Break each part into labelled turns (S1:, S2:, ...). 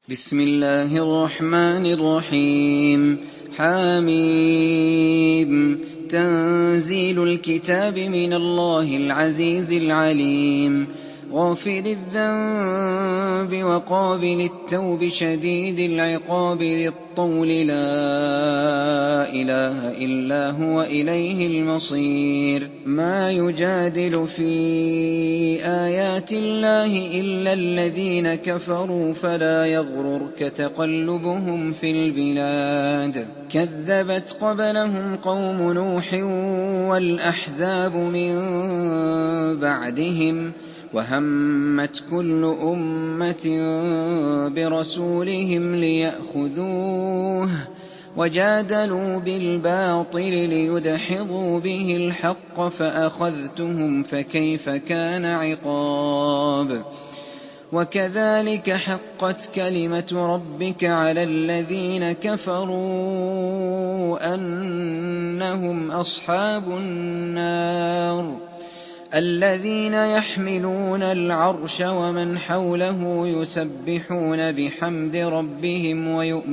S1: بسم الله الرحمن الرحيم. حم تنزيل الكتاب من الله العزيز العليم. غافر الذنب وقابل التوب شديد العقاب ذي الطول لا إله إلا هو إليه المصير. ما يجادل في آيات الله إلا الذين كفروا فلا يغررك تقلبهم في البلاد. كذبت قبلهم قوم نوح والأحزاب من بعدهم وهمت كل أمة برسولهم ليأخذوه وجادلوا بالباطل ليدحضوا به الحق فأخذتهم فكيف كان عقاب. وكذلك حقت كلمة ربك على الذين كفروا أنهم أصحاب النار. الذين يحملون العرش ومن حوله يسبحون بحمد ربهم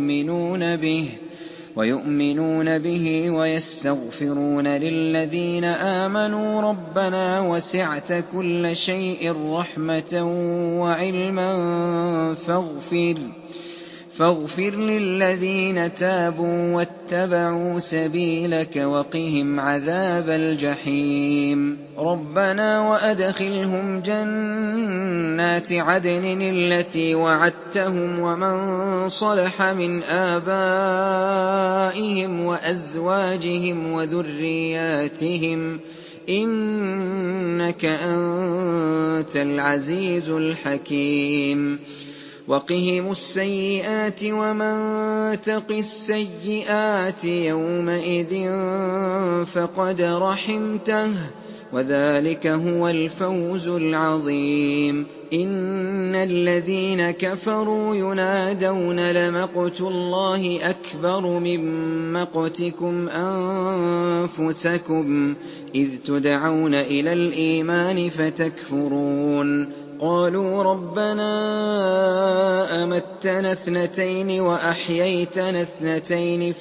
S1: ويؤمنون به ويستغفرون للذين آمنوا ربنا وسعت كل شيء رحمة وعلما فاغفر للذين تابوا واتبعوا سبيلك وقهم عذاب الجحيم. ربنا وأدخلهم جنات عدن التي وعدتهم ومن صلح من آبائهم وأزواجهم وذرياتهم إنك أنت العزيز الحكيم. وقهم السيئات ومن تق السيئات يومئذ فقد رحمته وذلك هو الفوز العظيم. إن الذين كفروا ينادون لمقت الله أكبر من مقتكم أنفسكم إذ تدعون إلى الإيمان فتكفرون. قالوا ربنا أمتنا اثنتين وأحييتنا اثنتين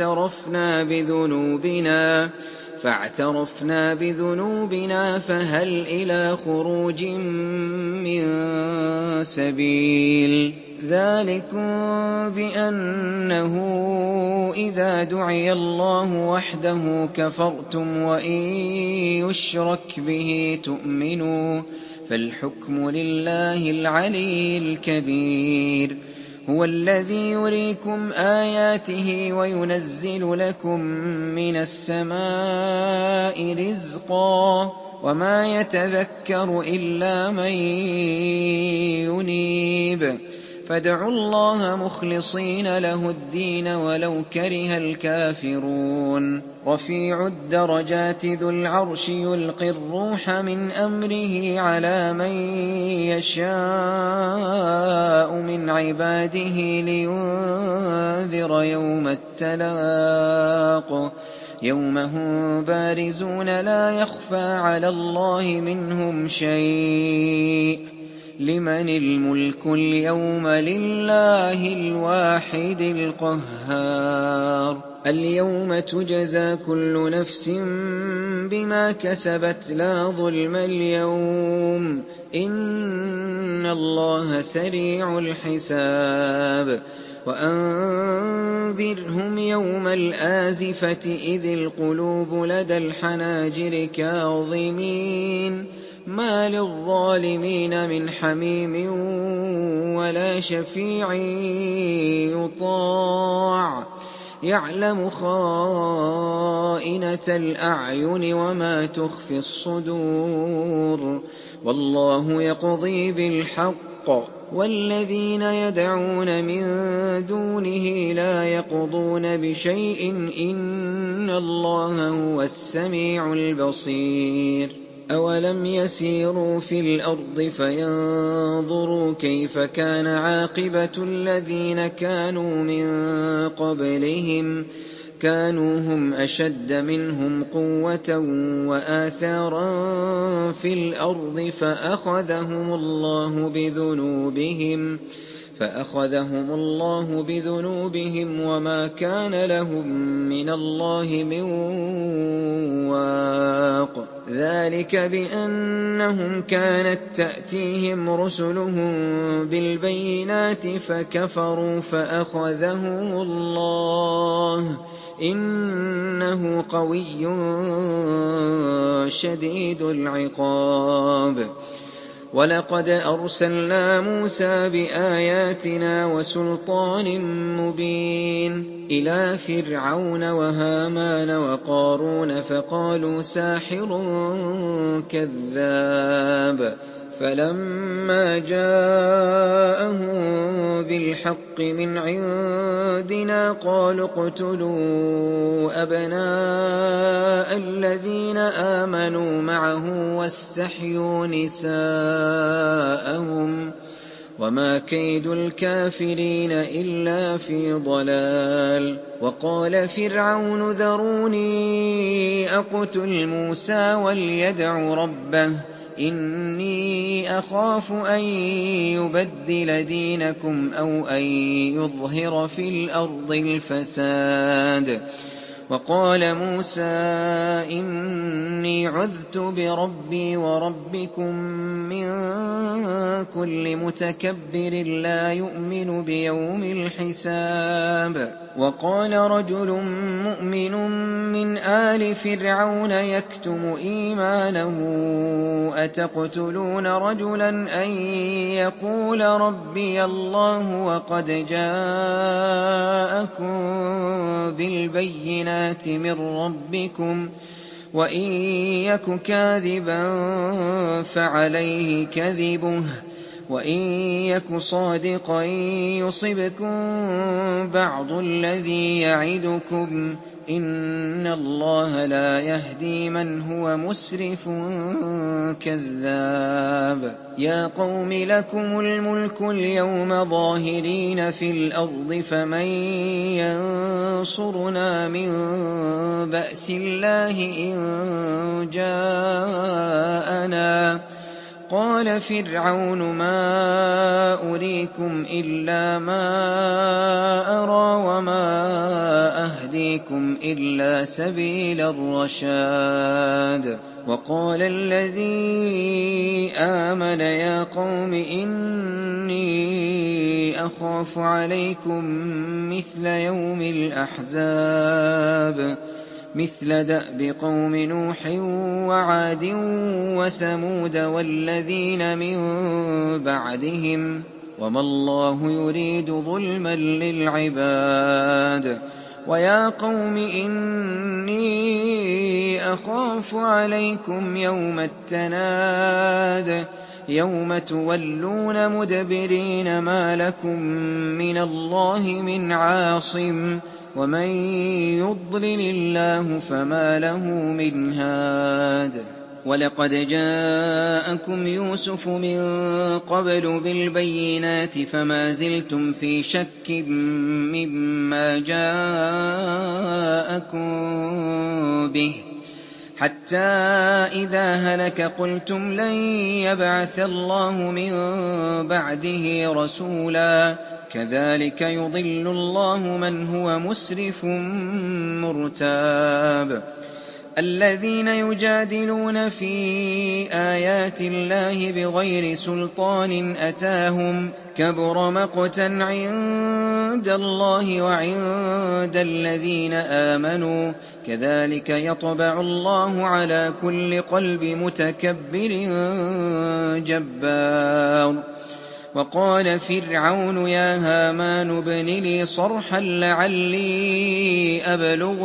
S1: فاعترفنا بذنوبنا فهل إلى خروج من سبيل. ذلكم بأنه إذا دعي الله وحده كفرتم وإن يشرك به تؤمنوا فالحكم لله العلي الكبير. هو الذي يريكم آياته وينزل لكم من السماء رزقا وما يتذكر إلا من ينيب. فادعوا الله مخلصين له الدين ولو كره الكافرون. رفيع الدرجات ذو العرش يلقي الروح من أمره على من يشاء من عباده لينذر يوم التلاق يوم هم بارزون لا يخفى على الله منهم شيء. لمن الملك اليوم لله الواحد القهار. اليوم تجزى كل نفس بما كسبت لا ظلم اليوم إن الله سريع الحساب. وأنذرهم يوم الآزفة إذ القلوب لدى الحناجر كاظمين ما للظالمين من حميم ولا شفيع يطاع يعلم خائنة الأعين وما تخفي الصدور. والله يقضي بالحق والذين يدعون من دونه لا يقضون بشيء إن الله هو السميع البصير. أولم يسيروا في الأرض فينظروا كيف كان عاقبة الذين كانوا من قبلهم كانوا هم أشد منهم قوة وآثارا في الأرض فأخذهم الله فأخذهم الله بذنوبهم وما كان لهم من الله من واق. ذلك بأنهم كانت تأتيهم رسلهم بالبينات فكفروا فأخذهم الله إنه قوي شديد العقاب. ولقد أرسلنا موسى بآياتنا وسلطان مبين إلى فرعون وهامان وقارون فقالوا ساحر كذاب. فلما جاءهم بالحق من عندنا قالوا اقتلوا أبناء الذين آمنوا معه واستحيوا نساءهم وما كيد الكافرين إلا في ضلال. وقال فرعون ذروني أقتل موسى وليدع ربه إني أخاف أن يبدل دينكم أو أن يظهر في الأرض الفساد. وقال موسى إني عذت بربي وربكم من كل متكبر لا يؤمن بيوم الحساب. وقال رجل مؤمن من آل فرعون يكتم إيمانه أتقتلون رجلا أن يقول ربي الله وقد جاءكم بالبينات من ربكم وإن يك كاذبا فعليه كذبه وإن يك صادقا يصبكم بعض الذي يعدكم إن الله لا يهدي من هو مسرف كذاب. يا قوم لكم الملك اليوم ظاهرين في الأرض فمن ينصرنا من بأس الله إن جاءنا. قال فرعون ما أريكم إلا ما أرى وما أهديكم إلا سبيل الرشاد. وقال الذي آمن يا قوم إني أخاف عليكم مثل يوم الأحزاب مثل دأب قوم نوح وعاد وثمود والذين من بعدهم وما الله يريد ظلما للعباد. ويا قوم إني أخاف عليكم يوم التناد يوم تولون مدبرين ما لكم من الله من عاصم ومن يضلل الله فما له من هاد. ولقد جاءكم يوسف من قبل بالبينات فما زلتم في شك مما جاءكم به حتى إذا هلك قلتم لن يبعث الله من بعده رسولا كذلك يضل الله من هو مسرف مرتاب. الذين يجادلون في آيات الله بغير سلطان أتاهم كبر مقتا عند الله وعند الذين آمنوا كذلك يطبع الله على كل قلب متكبر جبار. وقال فرعون يا هامان ابن لي صرحا لعلي أبلغ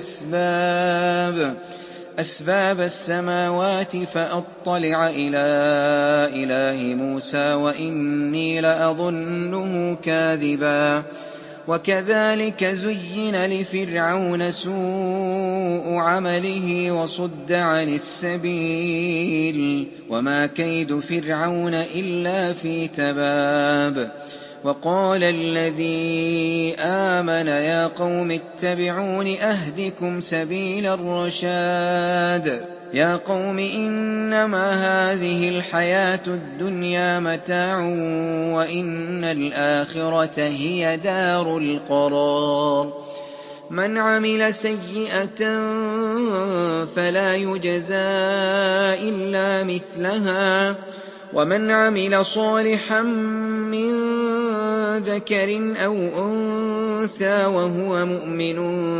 S1: أسباب السماوات فأطلع إلى إله موسى وإني لأظنه كاذبا. وكذلك زين لفرعون سوء عمله وصد عن السبيل وما كيد فرعون إلا في تباب. وقال الذي آمن يا قوم اتبعون أهدكم سبيل الرشاد. يَا قَوْمِ إِنَّمَا هَٰذِهِ الْحَيَاةُ الدُّنْيَا مَتَاعٌ وَإِنَّ الْآخِرَةَ هِيَ دَارُ الْقَرَارِ مَنْ عَمِلَ سَيِّئَةً فَلَا يُجْزَىٰ إِلَّا مِثْلَهَا وَمَنْ عَمِلَ صَالِحًا مِّن ذَكَرٍ أَوْ أُنثَىٰ وَهُوَ مُؤْمِنٌ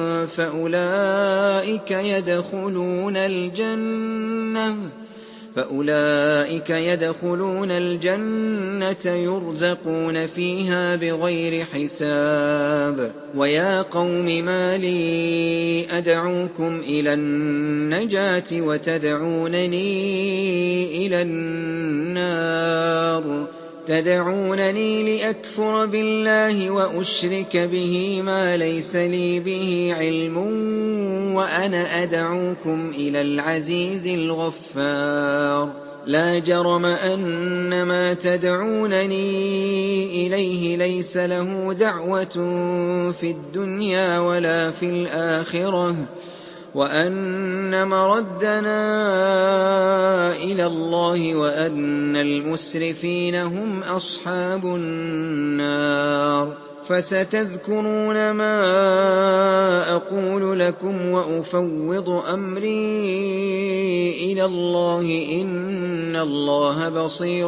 S1: فَأُولَٰئِكَ يَدْخُلُونَ الْجَنَّةَ يُرْزَقُونَ فِيهَا بِغَيْرِ حِسَابٍ وَيَا قَوْمِ مَا لِي أَدْعُوكُمْ إِلَى النَّجَاةِ وَتَدْعُونَنِي إِلَى النَّارِ تدعونني لأكفر بالله وأشرك به ما ليس لي به علم وأنا أدعوكم إلى العزيز الغفار لا جرم أن ما تدعونني إليه ليس له دعوة في الدنيا ولا في الآخرة وأن مردنا إلى الله وأن المسرفين هم أصحاب النار فستذكرون ما أقول لكم وأفوض أمري إلى الله إن الله بصير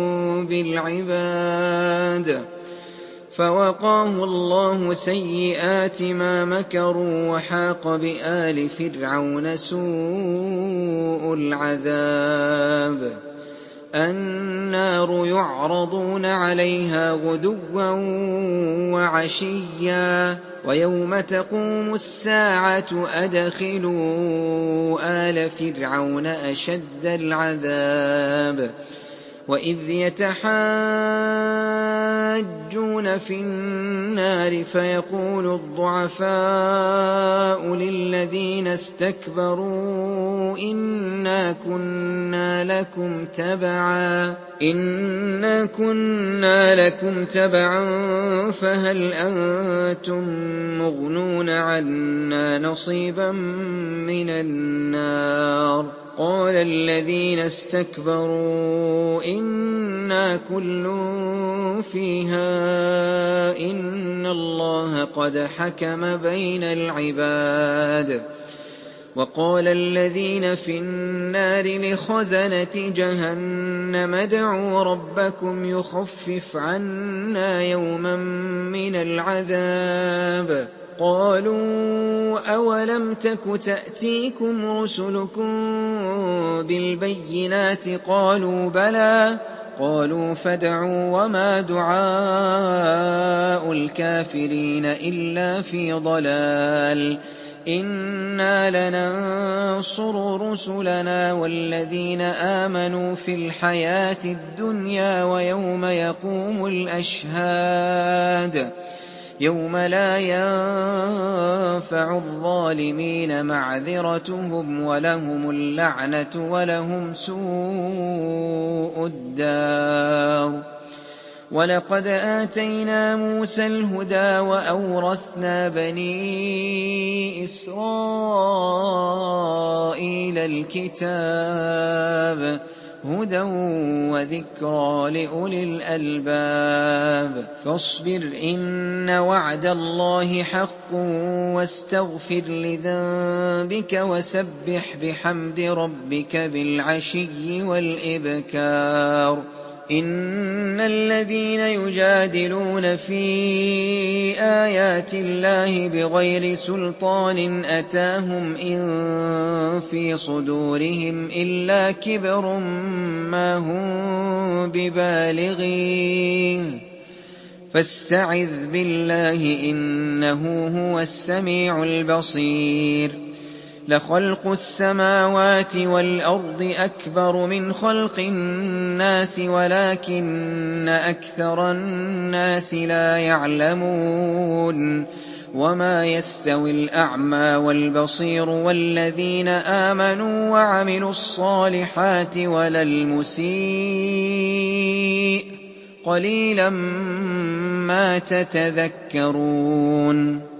S1: بالعباد فوقاه الله سيئات ما مكروا وحاق بآل فرعون سوء العذاب النار يعرضون عليها غدوا وعشيا ويوم تقوم الساعة أدخلوا آل فرعون أشد العذاب وإذ يتحاجون في النار فيقول الضعفاء للذين استكبروا إنا كنا لكم تبعا فهل أنتم مغنون عنا نصيبا من النار قال الذين استكبروا إنا كل فيها إن الله قد حكم بين العباد وقال الذين في النار لخزنة جهنم ادعوا ربكم يخفف عنا يوما من العذاب قالوا أولم تك تأتيكم رسلكم بالبينات قالوا بلى قالوا فادعوا وما دعاء الكافرين إلا في ضلال إنا لننصر رسلنا والذين آمنوا في الحياة الدنيا ويوم يقوم الأشهاد يوم لا ينفع الظالمين معذرتهم ولهم اللعنة ولهم سوء الدار ولقد آتينا موسى الهدى وأورثنا بني إسرائيل الكتاب هدى وذكرى لأولي الألباب فاصبر إن وعد الله حق واستغفر لذنبك وسبح بحمد ربك بالعشي والإبكار إن الذين يجادلون في آيات الله بغير سلطان أتاهم إن في صدورهم إلا كبر ما هم ببالغيه فاستعذ بالله إنه هو السميع البصير لخلق السماوات والأرض أكبر من خلق الناس ولكن أكثر الناس لا يعلمون وما يستوي الأعمى والبصير والذين آمنوا وعملوا الصالحات ولا المسيء قليلا ما تتذكرون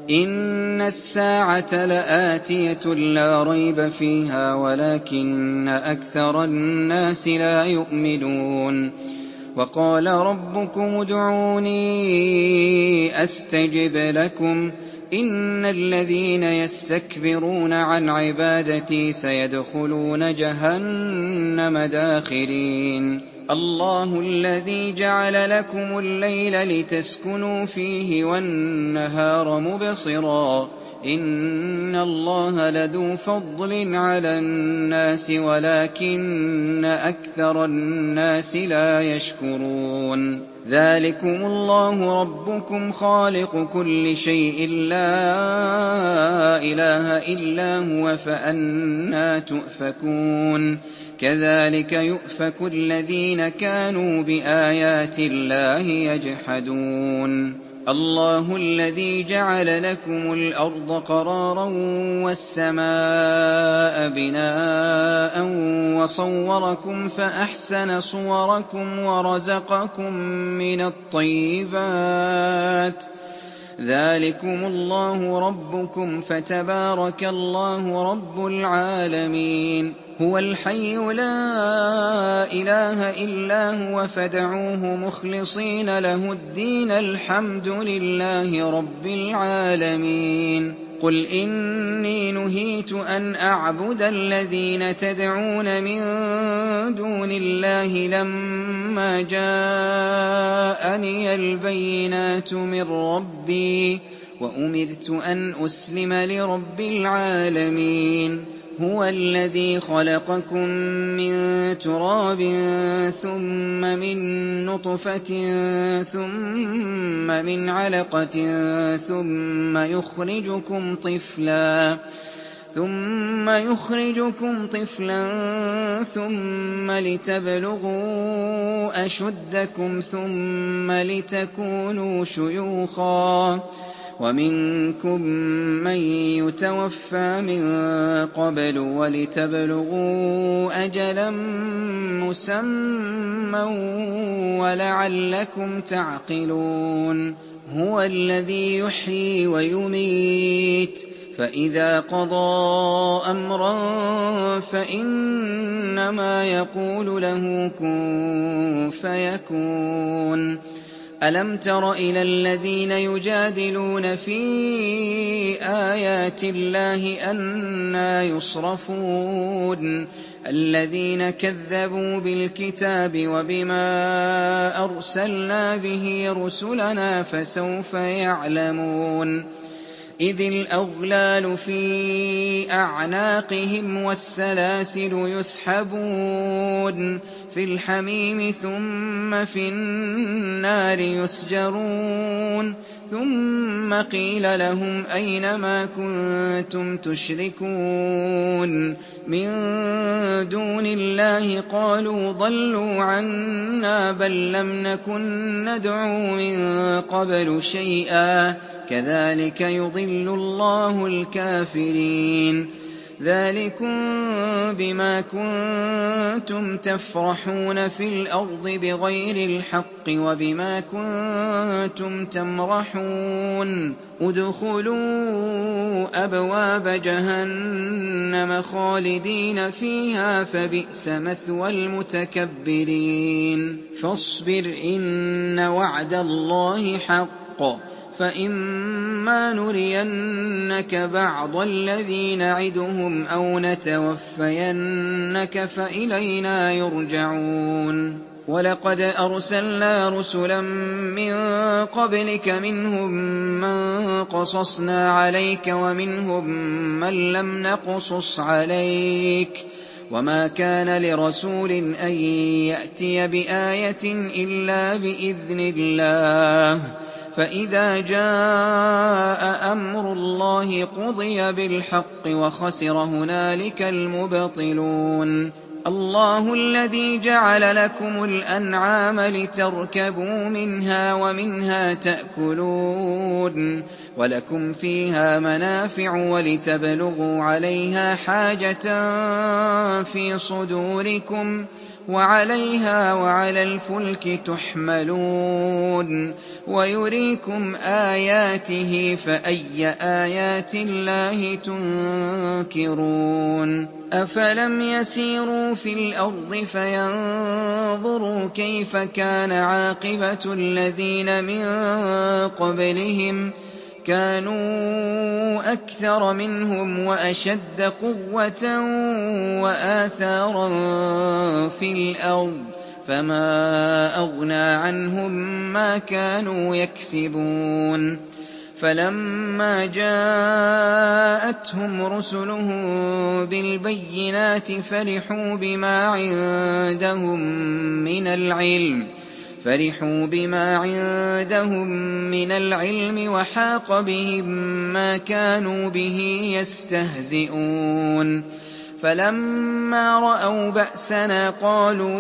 S1: إِنَّ السَّاعَةَ لَآتِيَةٌ لَا رَيْبَ فِيهَا وَلَٰكِنَّ أَكْثَرَ النَّاسِ لَا يُؤْمِنُونَ وَقَالَ رَبُّكُمُ ادْعُونِي أَسْتَجِبْ لَكُمْ ۚ إِنَّ الَّذِينَ يَسْتَكْبِرُونَ عَنْ عِبَادَتِي سَيَدْخُلُونَ جَهَنَّمَ دَاخِرِينَ اللَّهُ الَّذِي جَعَلَ لَكُمُ اللَّيْلَ لِتَسْكُنُوا فِيهِ وَالنَّهَارَ مُبْصِرًا ۚ إِنَّ اللَّهَ لَذُو فَضْلٍ عَلَى النَّاسِ وَلَٰكِنَّ أَكْثَرَ النَّاسِ لَا يَشْكُرُونَ ذَٰلِكُمُ اللَّهُ رَبُّكُمْ خَالِقُ كُلِّ شَيْءٍ لَّا إِلَٰهَ إِلَّا هُوَ فَأَنَّىٰ تُؤْفَكُونَ كَذَٰلِكَ يُؤْفَكُ الَّذِينَ كَانُوا بِآيَاتِ اللَّهِ يَجْحَدُونَ اللَّهُ الَّذِي جَعَلَ لَكُمُ الْأَرْضَ قَرَارًا وَالسَّمَاءَ بِنَاءً وَصَوَّرَكُمْ فَأَحْسَنَ صُوَرَكُمْ وَرَزَقَكُم مِّنَ الطَّيِّبَاتِ ۚ ذَٰلِكُمُ اللَّهُ رَبُّكُمْ فَتَبَارَكَ اللَّهُ رَبُّ الْعَالَمِينَ هُوَ الْحَيُّ لَا إِلَٰهَ إِلَّا هُوَ فَادْعُوهُ مُخْلِصِينَ لَهُ الدِّينَ الْحَمْدُ لِلَّهِ رَبِّ الْعَالَمِينَ قُلْ إِنِّي نُهِيتُ أَنْ أَعْبُدَ الَّذِينَ تَدْعُونَ مِن دُونِ اللَّهِ لَمَّا جَاءَنِيَ الْبَيِّنَاتُ مِن رَّبِّي وَأُمِرْتُ أَنْ أُسْلِمَ لِرَبِّ الْعَالَمِينَ هُوَ الَّذِي خَلَقَكُم مِّن تُرَابٍ ثُمَّ مِن نُّطْفَةٍ ثُمَّ مِنْ عَلَقَةٍ ثُمَّ يُخْرِجُكُمْ طِفْلًا ثُمَّ لِتَبْلُغُوا أَشُدَّكُمْ ثُمَّ لِتَكُونُوا شُيُوخًا ۚ وَمِنكُم مَّن يُتَوَفَّىٰ مِن قَبْلُ وَلِتَبْلُغُوا أَجَلًا مُّسَمًّى وَلَعَلَّكُمْ تَعْقِلُونَ هُوَ الَّذِي يُحْيِي وَيُمِيتُ فَإِذَا قَضَىٰ أَمْرًا فَإِنَّمَا يَقُولُ لَهُ كُن فَيَكُونُ أَلَمْ تَرَ إِلَى الَّذِينَ يُجَادِلُونَ فِي آيَاتِ اللَّهِ أَنَّىٰ يُصْرَفُونَ الَّذِينَ كَذَّبُوا بِالْكِتَابِ وَبِمَا أَرْسَلْنَا بِهِ رُسُلَنَا فَسَوْفَ يَعْلَمُونَ إِذِ الْأَغْلَالُ فِي أَعْنَاقِهِمْ وَالسَّلَاسِلُ يُسْحَبُونَ فِي الْحَمِيمِ ثُمَّ فِي النَّارِ يُسْجَرُونَ ثُمَّ قِيلَ لَهُمْ أَيْنَ مَا كُنتُمْ تُشْرِكُونَ مِن دُونِ اللَّهِ قَالُوا ضَلُّوا عَنَّا بَل لَّمْ نَكُن نَّدْعُو مِن قَبْلُ شَيْئًا ۚ كَذَٰلِكَ يُضِلُّ اللَّهُ الْكَافِرِينَ ذَٰلِكُم بِمَا كُنتُمْ تَفْرَحُونَ فِي الْأَرْضِ بِغَيْرِ الْحَقِّ وَبِمَا كُنتُمْ تَمْرَحُونَ ادْخُلُوا أَبْوَابَ جَهَنَّمَ خَالِدِينَ فِيهَا فَبِئْسَ مَثْوَى الْمُتَكَبِّرِينَ فَاصْبِرْ إِنَّ وَعْدَ اللَّهِ حَقٌّ فَإِمَّا نُرِيَنَّكَ بَعْضَ الَّذِي نَعِدُهُمْ أَوْ نَتَوَفَّيَنَّكَ فَإِلَيْنَا يُرْجَعُونَ وَلَقَدْ أَرْسَلْنَا رُسُلًا مِّن قَبْلِكَ مِنْهُم مَّن قَصَصْنَا عَلَيْكَ وَمِنْهُم مَّن لَّمْ نَقْصُصْ عَلَيْكَ ۗ وَمَا كَانَ لِرَسُولٍ أَن يَأْتِيَ بِآيَةٍ إِلَّا بِإِذْنِ اللَّهِ ۚ فَإِذَا جَاءَ أَمْرُ اللَّهِ قُضِيَ بِالْحَقِّ وَخَسِرَ هُنَالِكَ الْمُبْطِلُونَ اللَّهُ الَّذِي جَعَلَ لَكُمُ الْأَنْعَامَ لِتَرْكَبُوا مِنْهَا وَمِنْهَا تَأْكُلُونَ وَلَكُمْ فِيهَا مَنَافِعُ وَلِتَبْلُغُوا عَلَيْهَا حَاجَةً فِي صُدُورِكُمْ وَعَلَيْهَا وَعَلَى الْفُلْكِ تُحْمَلُونَ وَيُرِيكُمْ آيَاتِهِ فَأَيَّ آيَاتِ اللَّهِ تُنكِرُونَ أَفَلَمْ يَسِيرُوا فِي الْأَرْضِ فَيَنظُرُوا كَيْفَ كَانَ عَاقِبَةُ الَّذِينَ مِن قَبْلِهِمْ كَانُوا أَكْثَرَ مِنْهُمْ وَأَشَدَّ قُوَّةً وَآثَارًا فِي الْأَرْضِ فَمَا أَغْنَىٰ عَنْهُم مَّا كَانُوا يَكْسِبُونَ فَلَمَّا جَاءَتْهُمْ رُسُلُهُم بِالْبَيِّنَاتِ فَرِحُوا بِمَا عِندَهُم مِّنَ الْعِلْمِ وَحَاقَ بِهِم مَّا كَانُوا بِهِ يَسْتَهْزِئُونَ فَلَمَّا رَأَوْا بَأْسَنَا قَالُوا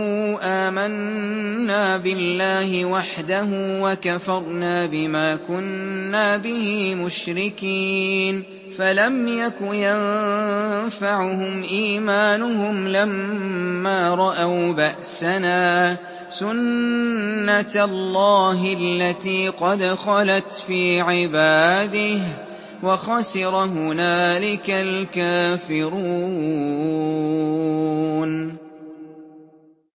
S1: آمَنَّا بِاللَّهِ وَحْدَهُ وَكَفَرْنَا بِمَا كُنَّا بِهِ مُشْرِكِينَ فَلَمْ يَكُ يَنفَعُهُمْ إِيمَانُهُمْ لَمَّا رَأَوْا بَأْسَنَا ۖ سُنَّتَ اللَّهِ الَّتِي قَدْ خَلَتْ فِي عِبَادِهِ ۖ وَخَسِرَ هُنَالِكَ الْكَافِرُونَ